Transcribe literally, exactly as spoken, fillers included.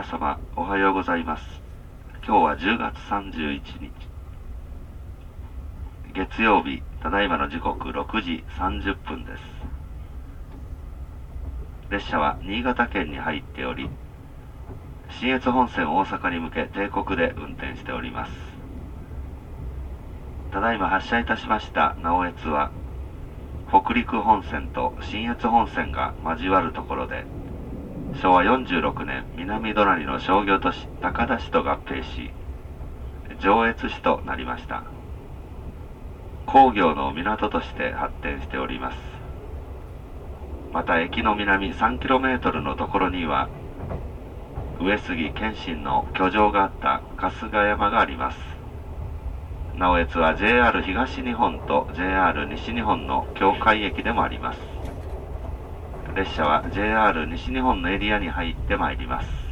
様、おはようございます。今日はじゅうがつさんじゅういちにち。月曜日、ただいまの時刻ろくじさんじゅっぷんです。列車は新潟県に入っており、信越本線大阪に向け定刻で運転しております。ただいま発車いたしました直江津は、北陸本線と信越本線が交わるところで、しょうわよんじゅうろくねん南隣の商業都市高田市と合併し、上越市となりました。工業の港として発展しております。また駅の南 さんキロメートル のところには、上杉謙信の居城があった春日山があります。直江津は ジェイアール 東日本と ジェイアール 西日本の境界駅でもあります。列車は ジェイアール 西日本のエリアに入ってまいります。